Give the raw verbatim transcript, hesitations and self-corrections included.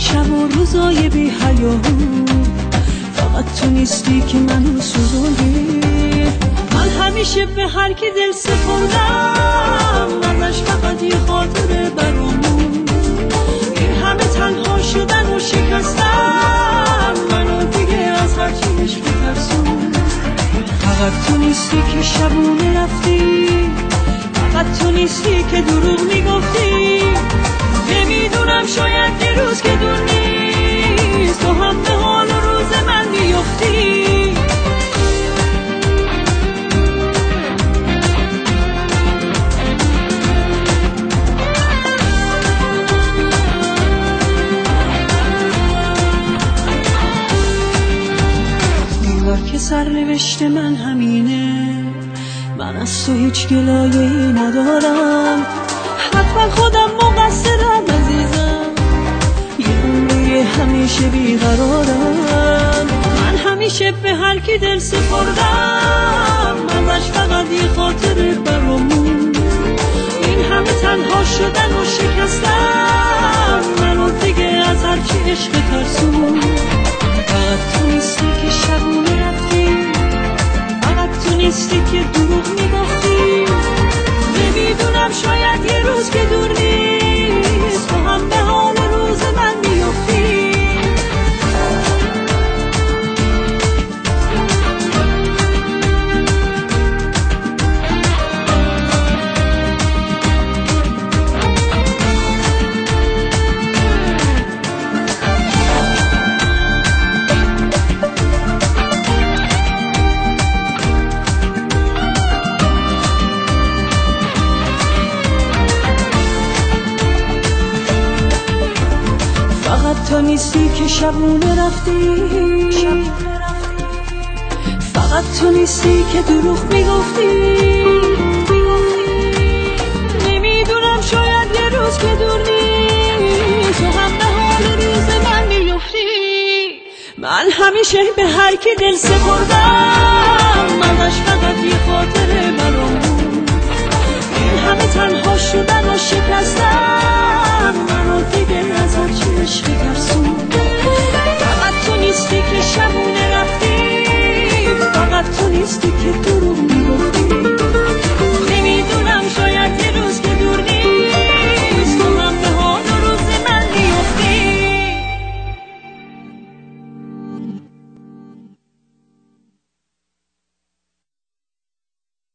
شب و روزای بی حیاهو، فقط تو نیستی که منو سوزوندی. من همیشه به هر کی دل سپردم، ازش فقط یه خاطره برامون. این همه تنها شدن و شکستن منو دیگه از هرچی عشق ترسون. فقط تو نیستی که شبونه رفتی، فقط تو نیستی که دروغ میگفتی. نمیدونم شاید یه روز که دور نیست تو هم به حال و روز من میفتی. انگار که سرنوشت من همینه، من از تو هیچ گلایه‌ای ندارم. حتما خودم مقصرم عزیزم، یه عمری همیشه بیقرارم. من همیشه به هر کی دل سپردم، ازش فقط یه خاطره برامون. این همه تنها شدن و شکستن منو دیگه از هرچی عشق ترسون. فقط تو نیستی که شبونه رفتی، فقط تو نیستی که دروغ میگفتی. نمیدونم شاید یه روز که دور نیست تو هم به حال روز من میفتی. تو نیستی که شبونه رفتی، فقط تو نیستی که دروغ میگفتی. نمیدونم شاید یه روز که دور نیست تو هم به حال روز من میفتی. من همیشه به هر کی دل سپردم، ازش فقط یه خاطره برامون. این همه تنها شدن و شکستن